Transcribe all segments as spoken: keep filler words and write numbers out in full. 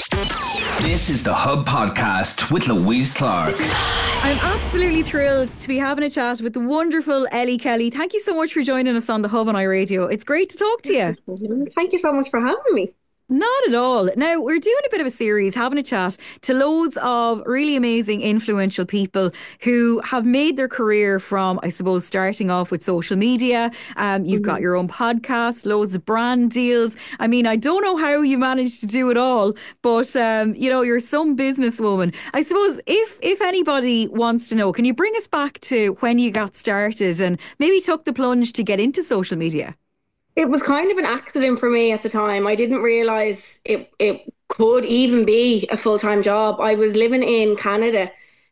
This is the Hub Podcast with Louise Clark. I'm absolutely thrilled to be having a chat with the wonderful Ellie Kelly. Thank you so much for joining us on the Hub on iRadio. It's great to talk to you. Thank you so much for having me. Not at all. Now, we're doing a bit of a series, having a chat to loads of really amazing, influential people who have made their career from, I suppose, starting off with social media. Um, you've mm-hmm. got your own podcast, loads of brand deals. I mean, I don't know how you managed to do it all, but, um, you know, you're some businesswoman. I suppose if, if anybody wants to know, can you bring us back to when you got started and maybe took the plunge to get into social media? It was kind of an accident for me at the time. I didn't realise it it could even be a full-time job. I was living in Canada.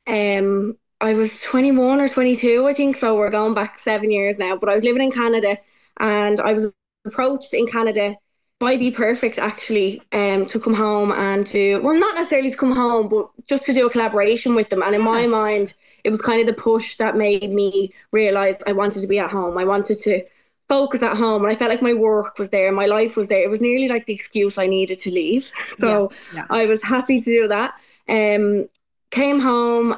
Um, I was twenty-one or twenty-two, I think, so we're going back seven years now. But I was living in Canada and I was approached in Canada by Be Perfect, actually, um, to come home and to, well, not necessarily to come home, but just to do a collaboration with them. And in my mind, it was kind of the push that made me realise I wanted to be at home. I wanted to focus at home, and I felt like my work was there, my life was there. It was nearly like the excuse I needed to leave. So yeah, yeah. I was happy to do that. Um, came home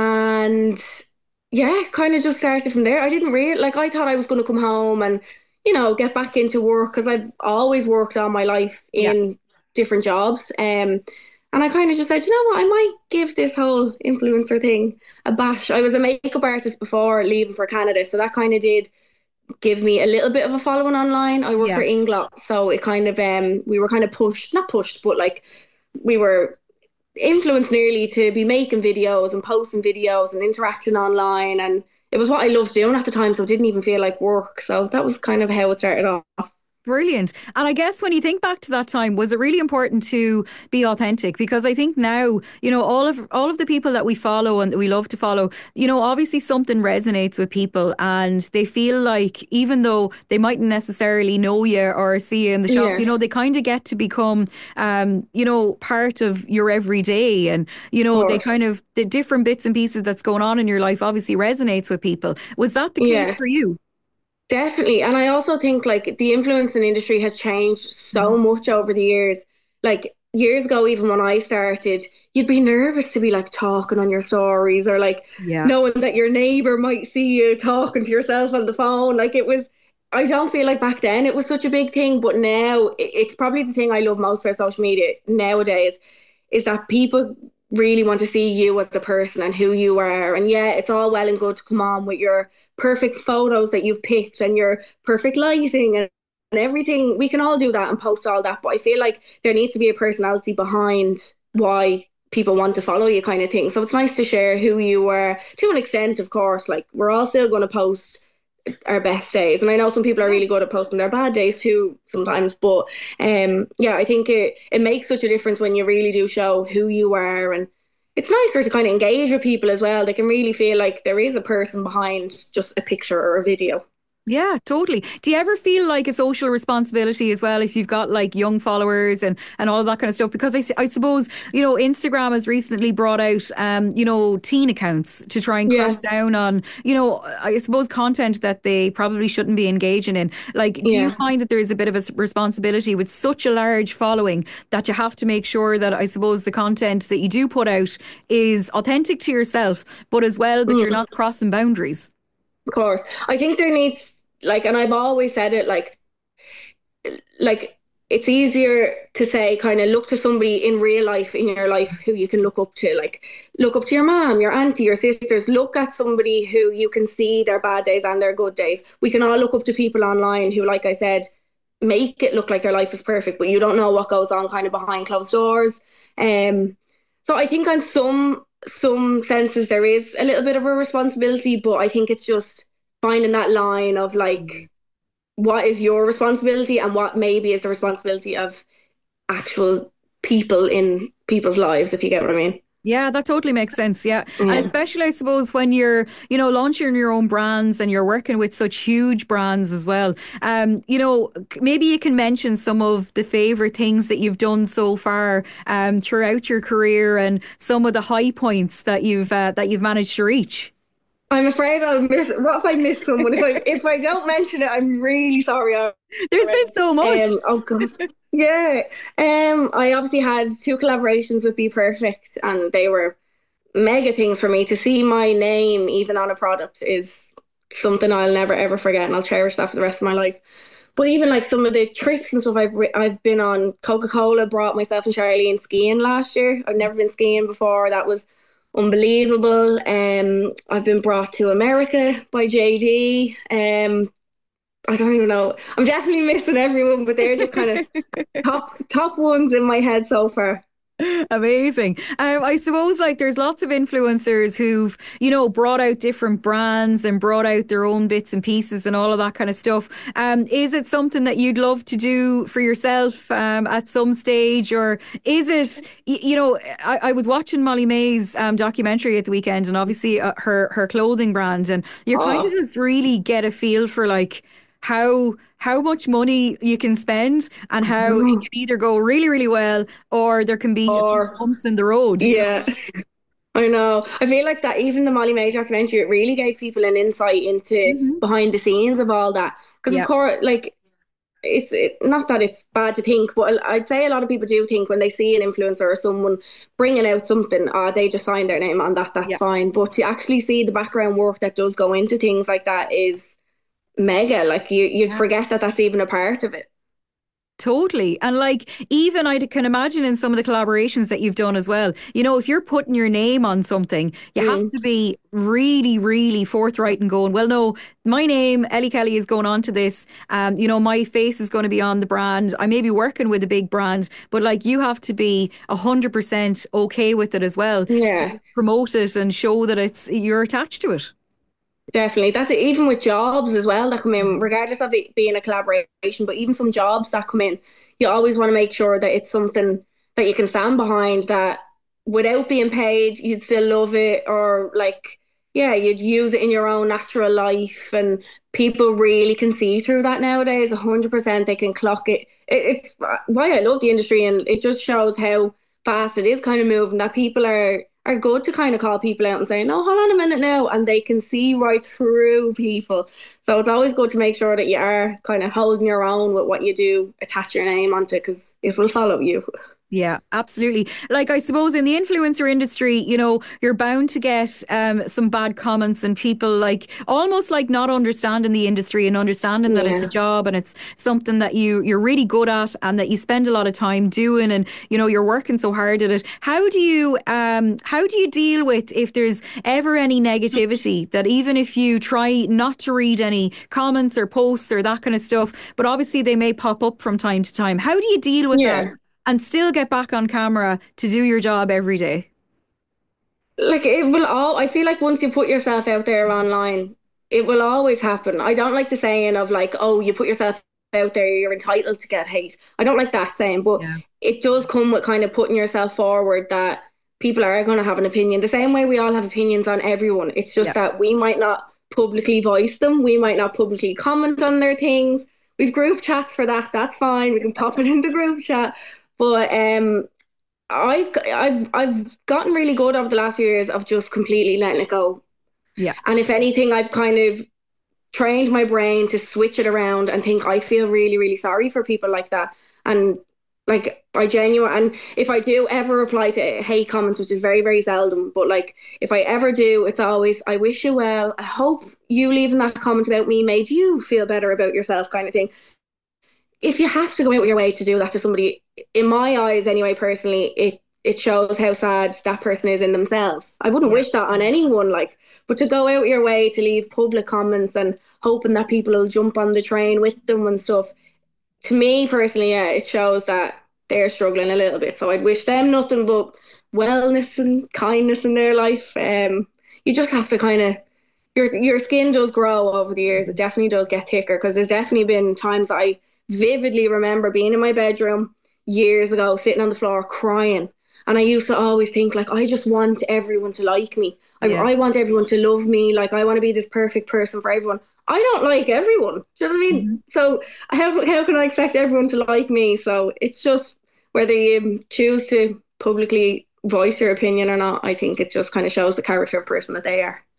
and yeah, kind of just started from there. I didn't really, like I thought I was going to come home and, you know, get back into work because I've always worked all my life in yeah. different jobs. Um, and I kind of just said, you know what, I might give this whole influencer thing a bash. I was a makeup artist before leaving for Canada, so that kind of did give me a little bit of a following online. I work yeah. for Inglot, so it kind of um we were kind of pushed, not pushed, but like we were influenced nearly to be making videos and posting videos and interacting online, and it was what I loved doing at the time, so it didn't even feel like work. So that was kind of how it started off. Brilliant. And I guess when you think back to that time, was it really important to be authentic? Because I think now, you know, all of all of the people that we follow and that we love to follow, you know, obviously something resonates with people and they feel like even though they mightn't necessarily know you or see you in the shop, yeah. you know, they kind of get to become, um, you know, part of your everyday, and, you know, they kind of, the different bits and pieces that's going on in your life obviously resonates with people. Was that the yeah. case for you? Definitely. And I also think like the influencing industry has changed so much over the years. Like years ago, even when I started, you'd be nervous to be like talking on your stories or like yeah. knowing that your neighbour might see you talking to yourself on the phone. Like it was, I don't feel like back then it was such a big thing, but now it's probably the thing I love most about social media nowadays is that people really want to see you as the person and who you are. And yeah, it's all well and good to come on with your perfect photos that you've picked and your perfect lighting and, and everything. We can all do that and post all that, but I feel like there needs to be a personality behind why people want to follow you, kind of thing. So it's nice to share who you were to an extent, of course. Like we're all still going to post our best days, and I know some people are really good at posting their bad days too sometimes, but um yeah, I think it, it makes such a difference when you really do show who you are, and it's nicer to kind of engage with people as well. They can really feel like there is a person behind just a picture or a video. Yeah, totally. Do you ever feel like a social responsibility as well if you've got like young followers and, and all of that kind of stuff? Because I, I suppose, you know, Instagram has recently brought out, um, you know, teen accounts to try and crash yeah. down on, you know, I suppose content that they probably shouldn't be engaging in. Like, do yeah. you find that there is a bit of a responsibility with such a large following that you have to make sure that I suppose the content that you do put out is authentic to yourself, but as well that mm. you're not crossing boundaries? Of course. I think there needs, like, and I've always said it, like, like it's easier to say kind of look to somebody in real life, in your life, who you can look up to. Like, look up to your mom, your auntie, your sisters. Look at somebody who you can see their bad days and their good days. We can all look up to people online who, like I said, make it look like their life is perfect, but you don't know what goes on kind of behind closed doors. Um, so I think on some some senses there is a little bit of a responsibility, but I think it's just finding that line of like what is your responsibility and what maybe is the responsibility of actual people in people's lives, if you get what I mean. Yeah, that totally makes sense. Yeah. yeah. And especially, I suppose, when you're, you know, launching your own brands and you're working with such huge brands as well. Um, you know, maybe you can mention some of the favourite things that you've done so far um, throughout your career and some of the high points that you've uh, that you've managed to reach. I'm afraid I'll miss. What if I miss someone? If I if I don't mention it, I'm really sorry. There's been so much. Um, oh god, yeah. Um, I obviously had two collaborations with Be Perfect, and they were mega things for me. To see my name even on a product is something I'll never ever forget, and I'll cherish that for the rest of my life. But even like some of the trips and stuff I've I've been on. Coca-Cola brought myself and Charlene skiing last year. I've never been skiing before. That was unbelievable. Um, I've been brought to America by J D. Um, I don't even know. I'm definitely missing everyone, but they're just kind of top top ones in my head so far. Amazing. Um, I suppose like there's lots of influencers who've, you know, brought out different brands and brought out their own bits and pieces and all of that kind of stuff. Um, is it something that you'd love to do for yourself um, at some stage, or is it, you know, I, I was watching Molly May's um, documentary at the weekend, and obviously uh, her her clothing brand, and you kind Oh, of just really get a feel for like how how much money you can spend and how it no. can either go really, really well or there can be a few Or bumps in the road, you know? yeah, I know. I feel like that even the Molly May documentary, it really gave people an insight into Hmm. behind the scenes of all that. Because of Yeah. course, like it's it, not that it's bad to think, but I'd say a lot of people do think when they see an influencer or someone bringing out something, uh, they just sign their name on that, that's Yeah. fine. But to actually see the background work that does go into things like that is mega. Like you, you'd forget that that's even a part of it. Totally. And like, even I can imagine in some of the collaborations that you've done as well, you know, if you're putting your name on something, you have Mm. to be really, really forthright and going, well, no, my name, Ellie Kelly, is going on to this. Um, you know, my face is going to be on the brand. I may be working with a big brand, but like you have to be a hundred percent okay with it as well Yeah. to promote it and show that it's you're attached to it. Definitely. That's it. Even with jobs as well that come in, regardless of it being a collaboration, but even some jobs that come in, you always want to make sure that it's something that you can stand behind, that without being paid, you'd still love it, or like, yeah, you'd use it in your own natural life. And people really can see through that nowadays. one hundred percent they can clock it. it. It's why I love the industry, and it just shows how fast it is kind of moving, that people are are good to kind of call people out and say, no, hold on a minute now. And they can see right through people. So it's always good to make sure that you are kind of holding your own with what you do, attach your name onto, because it will follow you. Yeah, absolutely. Like, I suppose in the influencer industry, you know, you're bound to get um, some bad comments and people like almost like not understanding the industry and understanding that it's a Yeah. job and it's something that you you're really good at and that you spend a lot of time doing, and you know you're working so hard at it. How do you um how do you deal with if there's ever any negativity, that even if you try not to read any comments or posts or that kind of stuff, but obviously they may pop up from time to time. How do you deal with that Yeah. and still get back on camera to do your job every day? Like it will all, I feel like once you put yourself out there online, it will always happen. I don't like the saying of like, oh, you put yourself out there, you're entitled to get hate. I don't like that saying, but Yeah. it does come with kind of putting yourself forward, that people are going to have an opinion. The same way we all have opinions on everyone. It's just Yeah. that we might not publicly voice them. We might not publicly comment on their things. We've group chats for that. That's fine. We can pop it in the group chat. But um, I've I've I've gotten really good over the last few years of just completely letting it go. Yeah. And if anything, I've kind of trained my brain to switch it around and think I feel really, really sorry for people like that. And like I genuine, and if I do ever reply to hate comments, which is very, very seldom, but like if I ever do, it's always, I wish you well. I hope you leaving that comment about me made you feel better about yourself, kind of thing. If you have to go out of your way to do that to somebody, in my eyes anyway, personally, it it shows how sad that person is in themselves. I wouldn't Yeah. wish that on anyone, like, but to go out your way to leave public comments and hoping that people will jump on the train with them and stuff, to me personally, yeah, it shows that they're struggling a little bit. So I'd wish them nothing but wellness and kindness in their life. Um, you just have to kind of, your your skin does grow over the years. It definitely does get thicker, because there's definitely been times that I vividly remember being in my bedroom years ago, sitting on the floor crying. And I used to always think like, I just want everyone to like me. I, Yeah. I want everyone to love me. Like I want to be this perfect person for everyone. I don't like everyone. Do you know what I mean? Mhm. So how how can I expect everyone to like me? So it's just whether you choose to publicly voice your opinion or not. I think it just kind of shows the character of person that they are.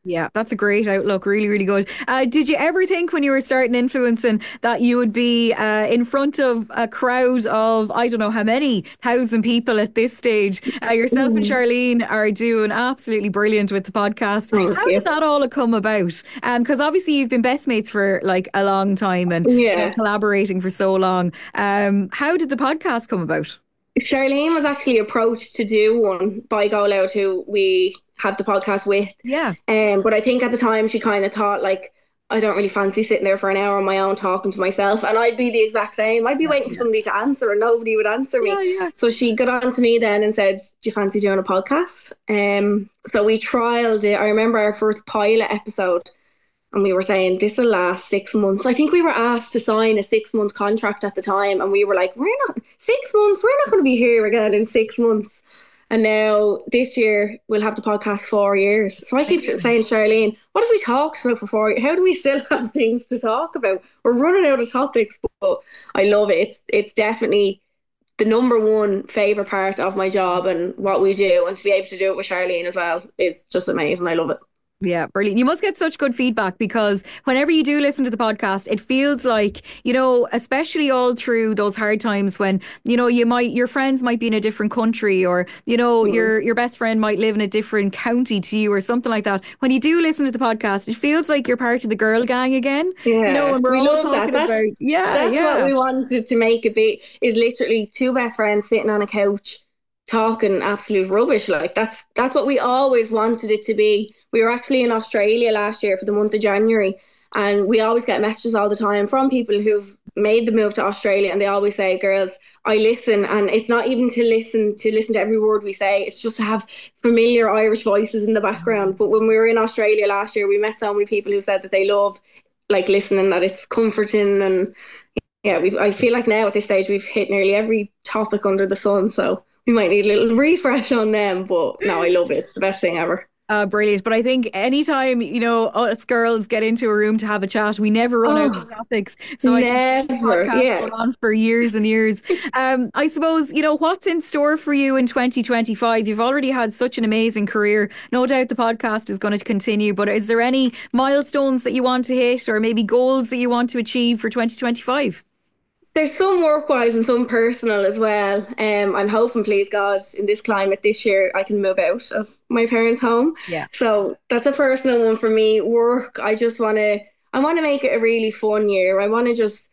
Yeah, that's a great outlook. Really, really good. Uh, did you ever think when you were starting influencing that you would be uh, in front of a crowd of, I don't know how many thousand people at this stage? Uh, yourself and Charlene are doing absolutely brilliant with the podcast. Thank How you. did that all come about? Because um, obviously you've been best mates for like a long time and Yeah. you know, collaborating for so long. Um, how did the podcast come about? Charlene was actually approached to do one by Go Loud, who we had the podcast with. Yeah. Um, but I think at the time she kind of thought, like, I don't really fancy sitting there for an hour on my own talking to myself. And I'd be the exact same. I'd be yeah, waiting yeah. for somebody to answer and nobody would answer me. Yeah, yeah. So she got on to me then and said, do you fancy doing a podcast? Um, so we trialed it. I remember our first pilot episode. And we were saying, this will last six months. I think we were asked to sign a six month contract at the time. And we were like, we're not, six months, we're not going to be here again in six months. And now this year we'll have the podcast four years. So I keep saying, Charlene, what if we talked about for four years? How do we still have things to talk about? We're running out of topics, but I love it. It's, it's definitely the number one favourite part of my job and what we do. And to be able to do it with Charlene as well is just amazing. I love it. Yeah, brilliant. You must get such good feedback because whenever you do listen to the podcast, it feels like, you know, especially all through those hard times when, you know, you might, your friends might be in a different country or, you know, mm. your, your best friend might live in a different county to you or something like that. When you do listen to the podcast, it feels like you're part of the girl gang again. Yeah. You know, and we're we all love talking that. about, that's, yeah, that's yeah. what we wanted to make it be, is literally two best friends sitting on a couch talking absolute rubbish. Like that's, that's what we always wanted it to be. We were actually in Australia last year for the month of January, and we always get messages all the time from people who've made the move to Australia, and they always say, girls, I listen, and it's not even to listen to listen to every word we say, it's just to have familiar Irish voices in the background. But when we were in Australia last year, we met so many people who said that they love like listening, that it's comforting, and yeah, we I feel like now at this stage we've hit nearly every topic under the sun, so we might need a little refresh on them, but no, I love it. It's the best thing ever. Uh, brilliant. But I think anytime, you know, us girls get into a room to have a chat, we never run oh, out of topics. So never, I can podcast yeah. go on for years and years. Um, I suppose, you know, what's in store for you in twenty twenty-five? You've already had such an amazing career. No doubt the podcast is going to continue, but is there any milestones that you want to hit or maybe goals that you want to achieve for twenty twenty-five? There's some work-wise and some personal as well. Um, I'm hoping, please God, in this climate this year, I can move out of my parents' home. Yeah. So that's a personal one for me. Work, I just want to, I want to make it a really fun year. I want to just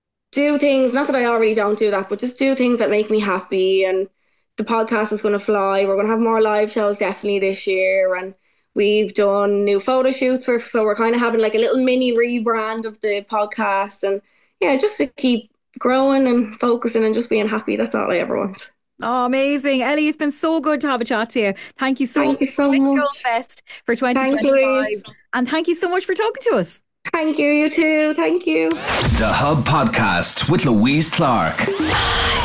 do things, not that I already don't do that, but just do things that make me happy. And the podcast is going to fly. We're going to have more live shows definitely this year. And we've done new photo shoots, for, so we're kind of having like a little mini rebrand of the podcast. And yeah, just to keep growing and focusing and just being happy. That's all I ever want. Oh, amazing. Ellie, it's been so good to have a chat to you. Thank you so thank much. You so much. All the best for twenty twenty-five. Thanks, and thank you so much for talking to us. Thank you, you too. Thank you. The Hub Podcast with Louise Clark.